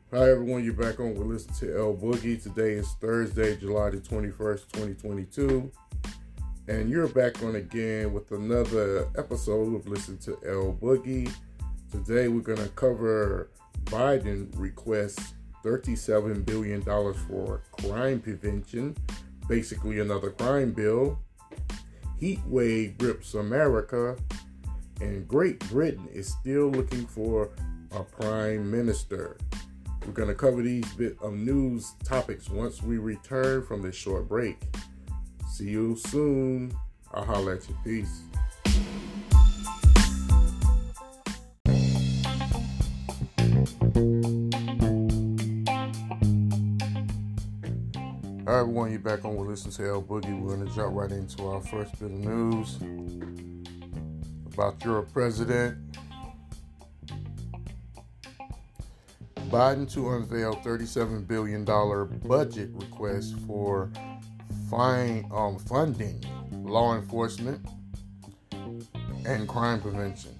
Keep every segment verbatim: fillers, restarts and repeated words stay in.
Hi everyone, you're back on. We're listening to El Boogie. Today is Thursday, July the twenty-first, twenty twenty-two. And you're back on again with another episode of Listen to El Boogie. Today we're going to cover Biden requests thirty-seven billion dollars for crime prevention. Basically another crime bill. Heat wave grips America. And Great Britain is still looking for a prime minister. We're going to cover these bit of news topics once we return from this short break. See you soon. I'll holler at you. Peace. All right, everyone, you're back on with Listen to El Boogie. We're going to jump right into our first bit of news about your president. Biden to unveil thirty-seven billion dollars budget request for fine, um, funding law enforcement and crime prevention.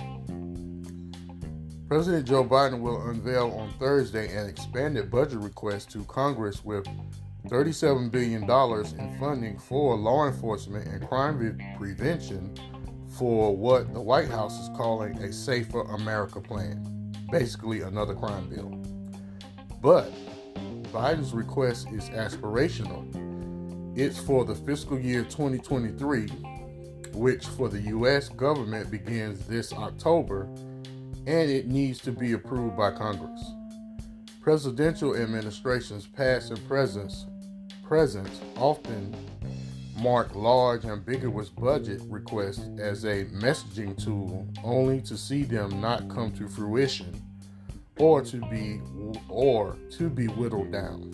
President Joe Biden will unveil on Thursday an expanded budget request to Congress with thirty-seven billion dollars in funding for law enforcement and crime re- prevention for what the White House is calling a Safer America plan. Basically another crime bill. But Biden's request is aspirational. It's for the fiscal year twenty twenty-three, which for the U S government begins this October, and it needs to be approved by Congress. Presidential administrations past and present, present often mark large, ambiguous budget requests as a messaging tool, only to see them not come to fruition or to be or to be whittled down.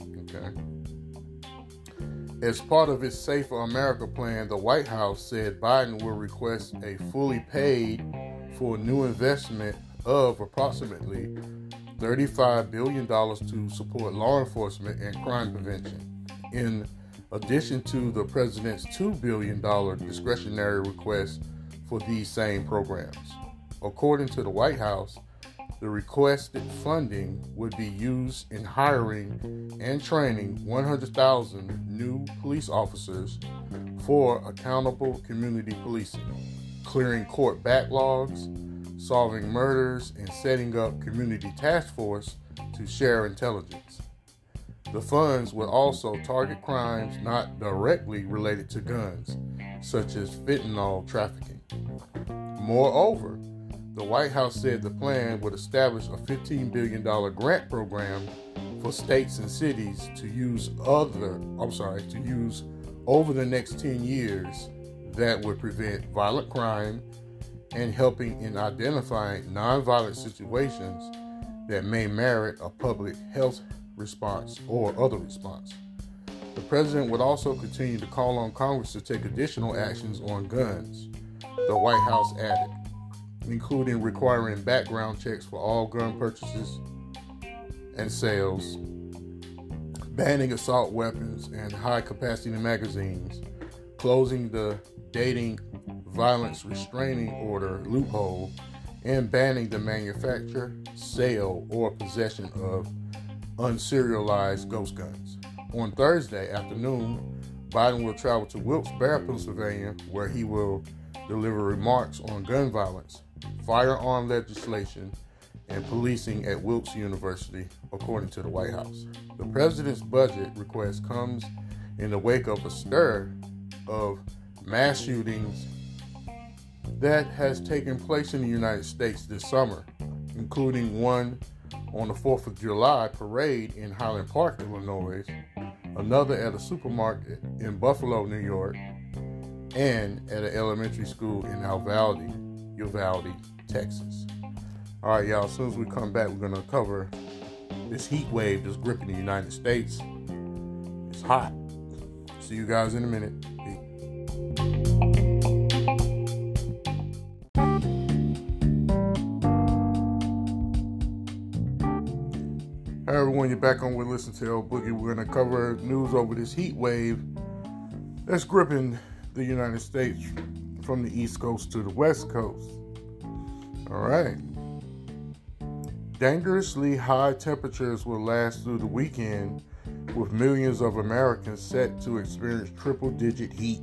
Okay. As part of its Safer America plan, the White House said Biden will request a fully paid for new investment of approximately thirty-five billion dollars to support law enforcement and crime prevention, in addition to the president's two billion dollars discretionary request for these same programs. According to the White House, the requested funding would be used in hiring and training one hundred thousand new police officers for accountable community policing, clearing court backlogs, solving murders, and setting up community task force to share intelligence. The funds will also target crimes not directly related to guns, such as fentanyl trafficking. Moreover, the White House said the plan would establish a fifteen billion dollars grant program for states and cities to use other, I'm sorry, to use over the next ten years that would prevent violent crime and helping in identifying nonviolent situations that may merit a public health response or other response. The president would also continue to call on Congress to take additional actions on guns, the White House added, including requiring background checks for all gun purchases and sales, banning assault weapons and high-capacity magazines, closing the dating violence restraining order loophole, and banning the manufacture, sale, or possession of unserialized ghost guns. On Thursday afternoon, Biden will travel to Wilkes-Barre, Pennsylvania, where he will deliver remarks on gun violence, firearm legislation, and policing at Wilkes University, according to the White House. The president's budget request comes in the wake of a stir of mass shootings that has taken place in the United States this summer, including one on the fourth of July parade in Highland Park, Illinois, another at a supermarket in Buffalo, New York, and at an elementary school in Uvalde, Uvalde, Texas. All right, y'all, as soon as we come back, we're going to cover this heat wave that's gripping the United States. It's hot. See you guys in a minute. Peace. Hi everyone, you're back on with Listen to El Boogie. We're going to cover news over this heat wave that's gripping the United States from the East Coast to the West Coast. All right. Dangerously high temperatures will last through the weekend, with millions of Americans set to experience triple-digit heat.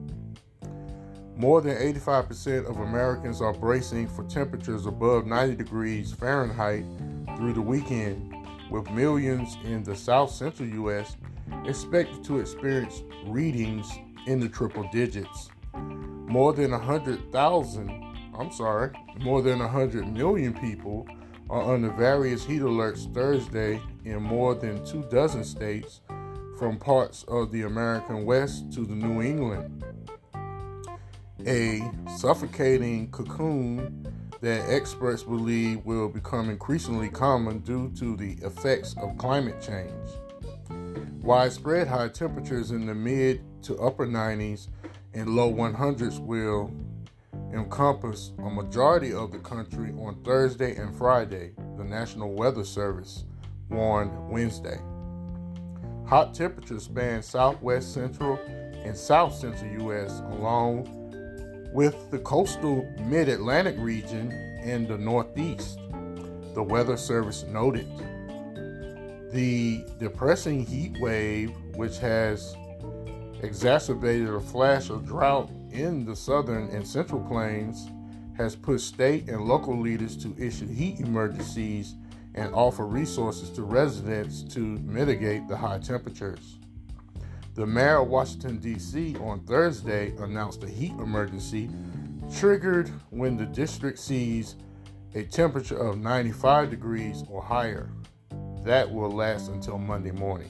More than eighty-five percent of Americans are bracing for temperatures above ninety degrees Fahrenheit through the weekend, with millions in the south central U S expected to experience readings in the triple digits. More than one hundred thousand, I'm sorry, more than one hundred million people are under various heat alerts Thursday in more than two dozen states, from parts of the American West to the New England. A suffocating cocoon that experts believe will become increasingly common due to the effects of climate change. Widespread high temperatures in the mid to upper nineties and low hundreds will encompass a majority of the country on Thursday and Friday, the National Weather Service warned Wednesday. Hot temperatures span southwest central and south central U S along with the coastal mid-Atlantic region and the Northeast, the Weather Service noted. The depressing heat wave, which has exacerbated a flash of drought in the southern and central plains, has pushed state and local leaders to issue heat emergencies and offer resources to residents to mitigate the high temperatures. The mayor of Washington, D C on Thursday announced a heat emergency triggered when the district sees a temperature of ninety-five degrees or higher. That will last until Monday morning.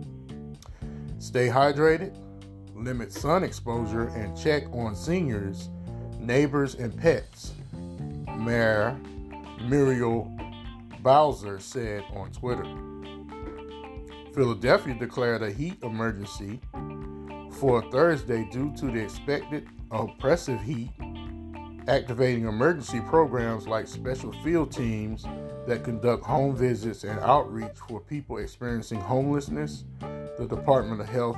Stay hydrated, limit sun exposure, and check on seniors, neighbors, and pets, Mayor Muriel Bowser said on Twitter. Philadelphia declared a heat emergency for Thursday due to the expected oppressive heat, activating emergency programs like special field teams that conduct home visits and outreach for people experiencing homelessness, the Department of Health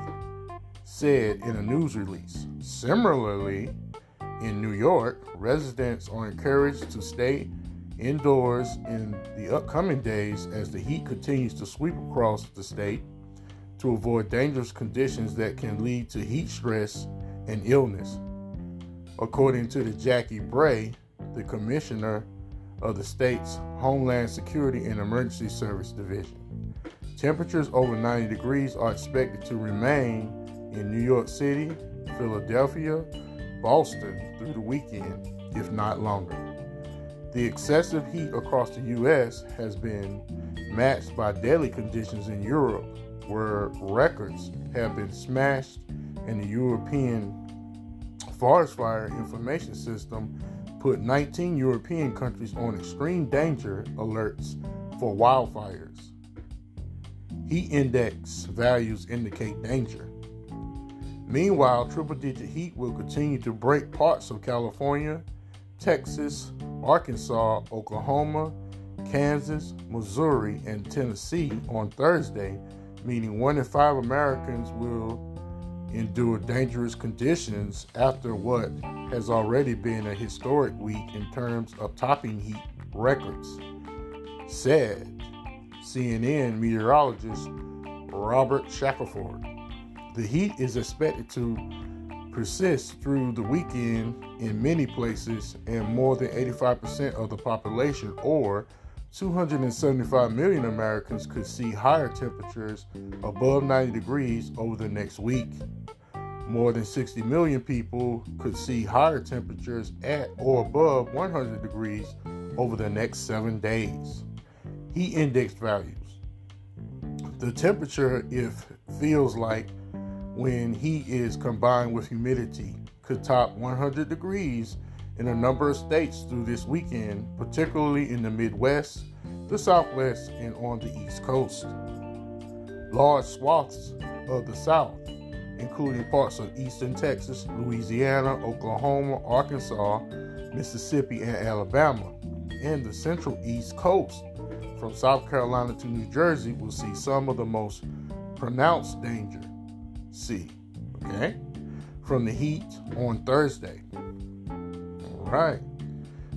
said in a news release. Similarly, in New York, residents are encouraged to stay indoors in the upcoming days as the heat continues to sweep across the state to avoid dangerous conditions that can lead to heat stress and illness. According to the Jackie Bray, the commissioner of the state's Homeland Security and Emergency Service Division, temperatures over ninety degrees are expected to remain in New York City, Philadelphia, Boston through the weekend, if not longer. The excessive heat across the U S has been matched by deadly conditions in Europe, where records have been smashed, and the European Forest Fire Information System put nineteen European countries on extreme danger alerts for wildfires. Heat index values indicate danger. Meanwhile, triple-digit heat will continue to break parts of California, Texas, Arkansas, Oklahoma, Kansas, Missouri, and Tennessee on Thursday, meaning one in five Americans will endure dangerous conditions after what has already been a historic week in terms of topping heat records, said C N N meteorologist Robert Shackelford. The heat is expected to persist through the weekend in many places, and more than eighty-five percent of the population, or two hundred seventy-five million Americans, could see higher temperatures above ninety degrees over the next week. More than sixty million people could see higher temperatures at or above one hundred degrees over the next seven days. Heat index values. The temperature, if feels like when heat is combined with humidity, could top one hundred degrees in a number of states through this weekend, particularly in the Midwest, the Southwest, and on the East Coast. Large swaths of the South, including parts of eastern Texas, Louisiana, Oklahoma, Arkansas, Mississippi, and Alabama, and the central East Coast, from South Carolina to New Jersey, will see some of the most pronounced danger. See, okay, from the heat on Thursday. All right.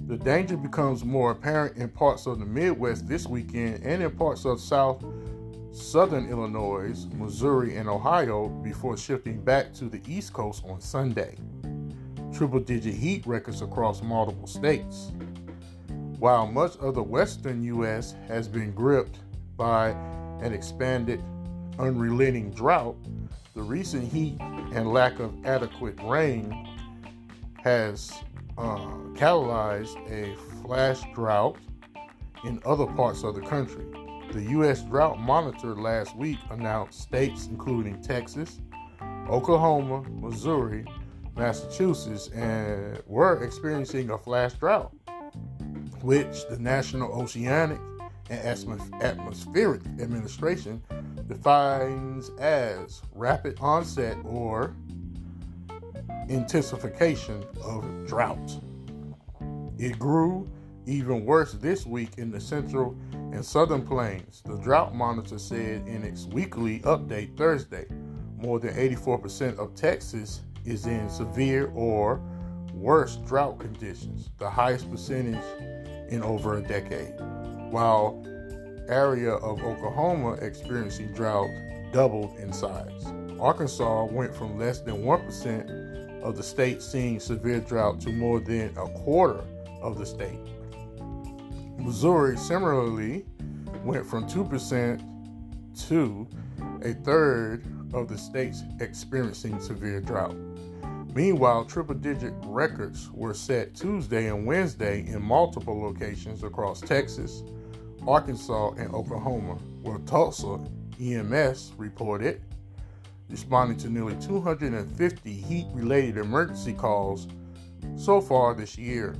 The danger becomes more apparent in parts of the Midwest this weekend and in parts of South, Southern Illinois, Missouri, and Ohio before shifting back to the East Coast on Sunday. Triple-digit heat records across multiple states. While much of the western U S has been gripped by an expanded, unrelenting drought, the recent heat and lack of adequate rain has uh, catalyzed a flash drought in other parts of the country. The U S Drought Monitor last week announced states including Texas, Oklahoma, Missouri, Massachusetts, and were experiencing a flash drought, which the National Oceanic and Atmospheric Administration defines as rapid onset or intensification of drought. It grew even worse this week in the central and southern plains, the Drought Monitor said in its weekly update Thursday. More than eighty-four percent of Texas is in severe or worse drought conditions, the highest percentage in over a decade, while area of Oklahoma experiencing drought doubled in size. Arkansas went from less than one percent of the state seeing severe drought to more than a quarter of the state. Missouri similarly went from two percent to a third of the states experiencing severe drought. Meanwhile, triple-digit records were set Tuesday and Wednesday in multiple locations across Texas, Arkansas, and Oklahoma, where Tulsa E M S reported responding to nearly two hundred fifty heat-related emergency calls so far this year.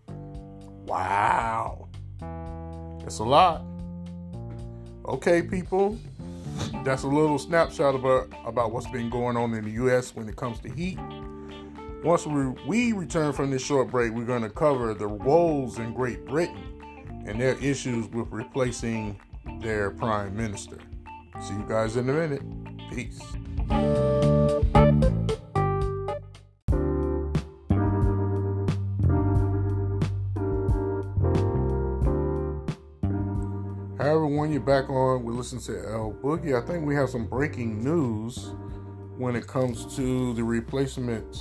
Wow. That's a lot. Okay, people. That's a little snapshot about, about what's been going on in the U S when it comes to heat. Once we, we return from this short break, we're going to cover the woes in Great Britain and their issues with replacing their prime minister. See you guys in a minute. Peace. Hi everyone, you're back on. We listen to El Boogie. I think we have some breaking news when it comes to the replacement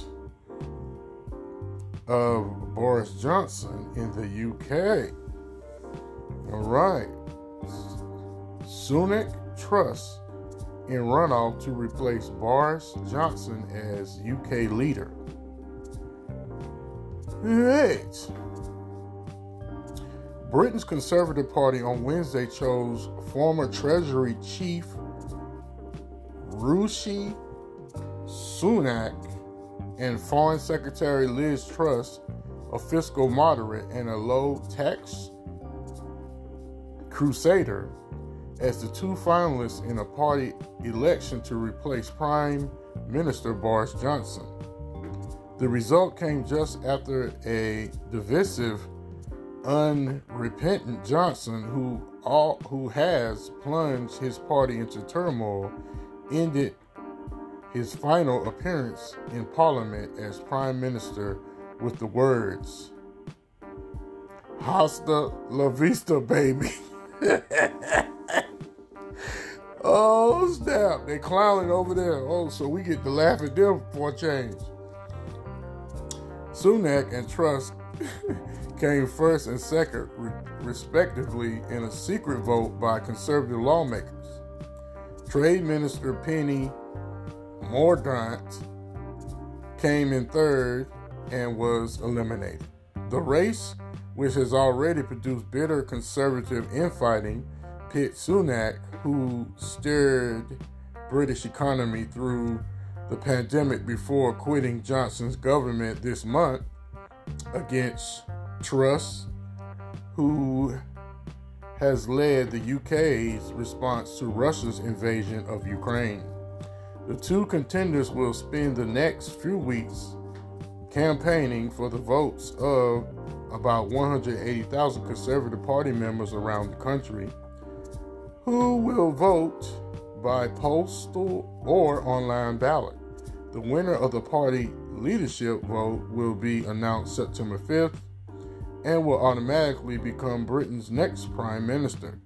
of Boris Johnson in the U K. All right. Sunak Truss in runoff to replace Boris Johnson as U K leader. Right. Britain's Conservative Party on Wednesday chose former Treasury Chief Rishi Sunak and Foreign Secretary Liz Truss, a fiscal moderate and a low-tax crusader, as the two finalists in a party election to replace Prime Minister Boris Johnson. The result came just after a divisive, unrepentant Johnson, who all who has plunged his party into turmoil, ended his final appearance in Parliament as Prime Minister with the words, "Hasta la vista, baby." Oh, snap. They clowning over there. Oh, so we get to laugh at them for a change. Sunak and Truss came first and second, re- respectively, in a secret vote by conservative lawmakers. Trade Minister Penny Mordaunt came in third and was eliminated. The race, which has already produced bitter conservative infighting, pit Sunak, who steered British economy through the pandemic before quitting Johnson's government this month, against Truss, who has led the U K's response to Russia's invasion of Ukraine. The two contenders will spend the next few weeks campaigning for the votes of about one hundred eighty thousand Conservative Party members around the country, who will vote by postal or online ballot. The winner of the party leadership vote will be announced September fifth, and will automatically become Britain's next prime minister.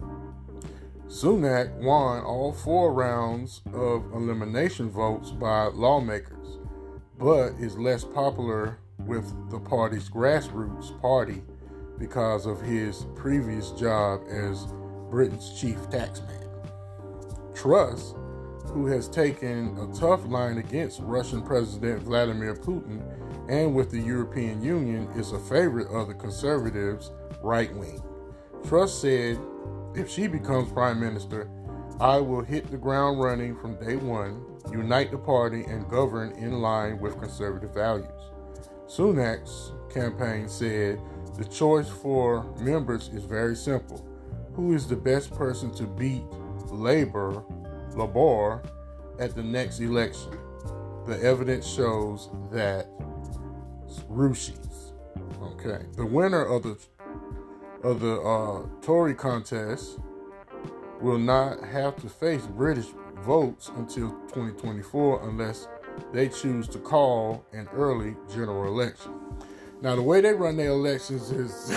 Sunak won all four rounds of elimination votes by lawmakers, but is less popular with the party's grassroots party because of his previous job as Britain's chief taxman. Truss, who has taken a tough line against Russian President Vladimir Putin and with the European Union, is a favorite of the conservatives' right wing. Truss said, "If she becomes prime minister, I will hit the ground running from day one, unite the party, and govern in line with conservative values." Sunak's campaign said the choice for members is very simple. Who is the best person to beat Labour, Labour at the next election? The evidence shows that Rushis. Okay. The winner of the of the uh, Tory contest will not have to face British votes until twenty twenty-four unless they choose to call an early general election. Now, the way they run their elections is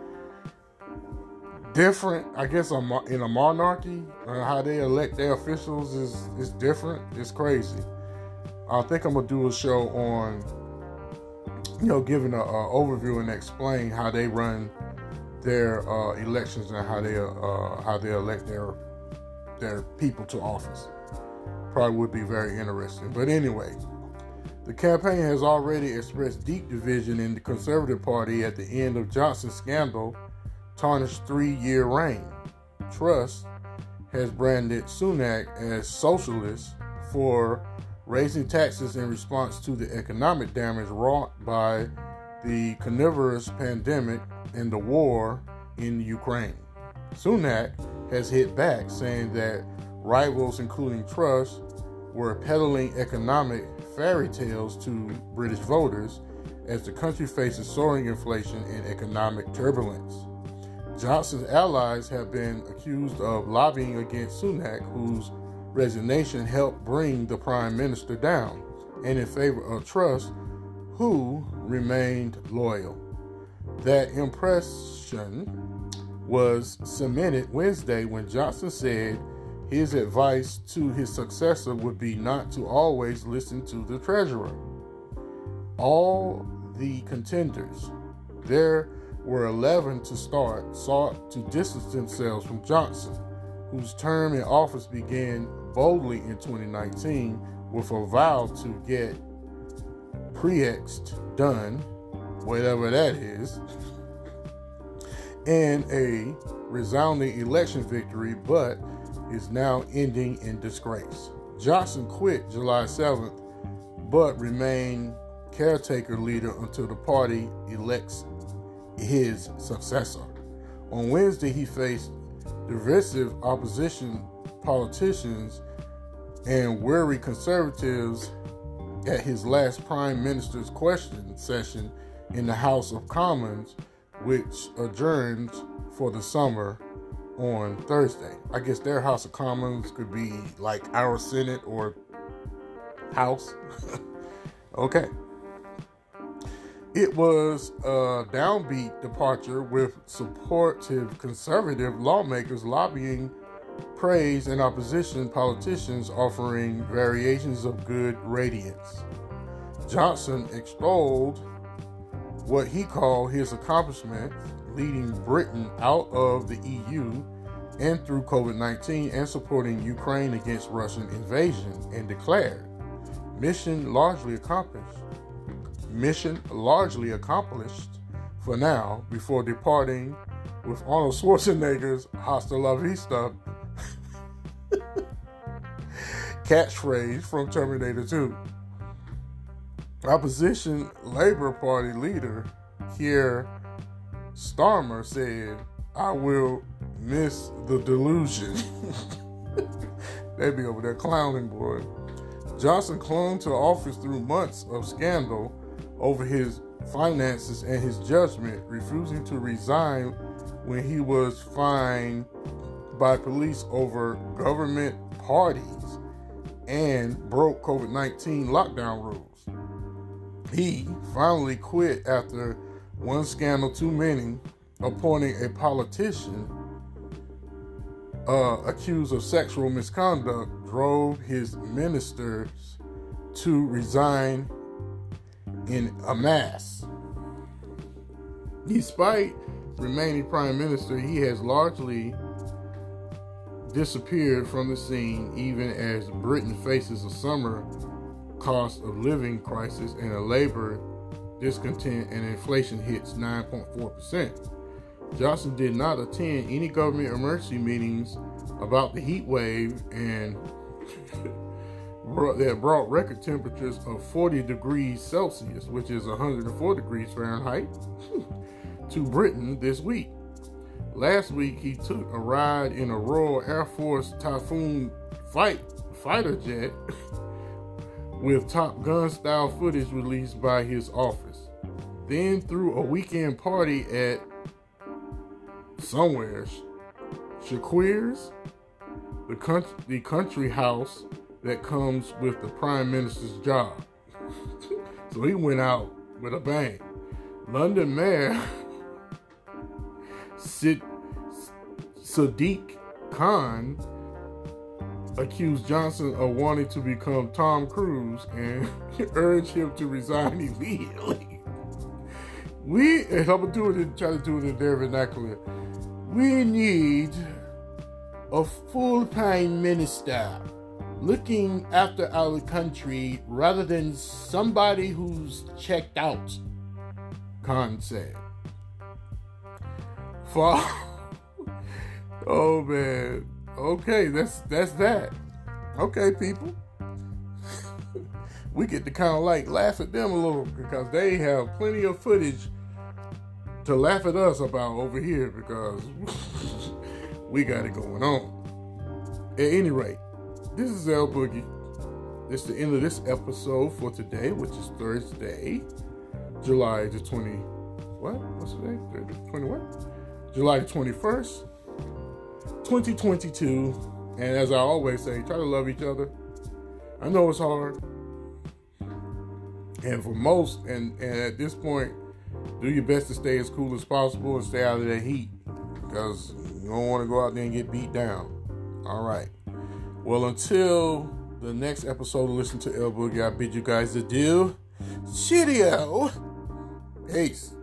different. I guess in a monarchy, uh, how they elect their officials is, is different. It's crazy. I think I'm going to do a show on, you know, giving an overview and explain how they run their uh, elections and how they uh, how they elect their their people to office. Probably would be very interesting. But anyway, the campaign has already expressed deep division in the Conservative Party at the end of Johnson's scandal tarnished three-year reign. Truss has branded Sunak as socialist for raising taxes in response to the economic damage wrought by the coronavirus pandemic and the war in Ukraine. Sunak has hit back, saying that rivals, including Truss, were peddling economic fairy tales to British voters as the country faces soaring inflation and economic turbulence. Johnson's allies have been accused of lobbying against Sunak, whose resignation helped bring the prime minister down, and in favor of Truss, who remained loyal. That impression was cemented Wednesday when Johnson said his advice to his successor would be not to always listen to the treasurer. All the contenders, there were eleven to start, sought to distance themselves from Johnson, whose term in office began boldly in twenty nineteen with a vow to get Preext done, whatever that is, and a resounding election victory, but is now ending in disgrace. Johnson quit July seventh, but remained caretaker leader until the party elects his successor. On Wednesday, he faced divisive opposition politicians and weary conservatives at his last prime minister's question session in the House of Commons, which adjourned for the summer on Thursday. I guess their House of Commons could be like our Senate or House. Okay. It was a downbeat departure with supportive conservative lawmakers lobbying praise and opposition politicians offering variations of good radiance. Johnson extolled what he called his accomplishment, leading Britain out of the E U and through covid nineteen and supporting Ukraine against Russian invasion, and declared, mission largely accomplished. Mission largely accomplished for now, before departing with Arnold Schwarzenegger's "Hasta la vista" catchphrase from Terminator two. Opposition Labour Party leader Keir Starmer said, "I will miss the delusion." They be over there clowning, boy. Johnson clung to office through months of scandal over his finances and his judgment, refusing to resign when he was fined by police over government parties and broke covid nineteen lockdown rules. He finally quit after one scandal too many, appointing a politician uh, accused of sexual misconduct drove his ministers to resign in a mass. Despite remaining prime minister, he has largely disappeared from the scene, even as Britain faces a summer cost of living crisis and a labor discontent, and inflation hits nine point four percent. Johnson did not attend any government emergency meetings about the heat wave and that brought record temperatures of forty degrees Celsius, which is one hundred four degrees Fahrenheit, to Britain this week. Last week, he took a ride in a Royal Air Force Typhoon fight, fighter jet with Top Gun style footage released by his office. Then threw a weekend party at somewhere, Shaquille's, the country, the country house that comes with the prime minister's job. So he went out with a bang. London Mayor Sid, Sadiq Khan accused Johnson of wanting to become Tom Cruise and urged him to resign immediately. We, and I'm gonna do it and try to do it in their vernacular. We need a full-time minister looking after our country rather than somebody who's checked out, Khan said. For, oh man. Okay, that's that's that. Okay, people. We get to kind of like laugh at them a little because they have plenty of footage to laugh at us about over here because we got it going on. At any rate, this is L Boogie. It's the end of this episode for today, which is Thursday, July the twentieth. What? What's the day? twenty what? July the twenty-first. twenty twenty-two, and as I always say, try to love each other. I know it's hard, and for most, and, and at this point, do your best to stay as cool as possible and stay out of that heat, because you don't want to go out there and get beat down. All right. Well, until the next episode, listen to El Boogie. I bid you guys adieu. Cheerio. Peace.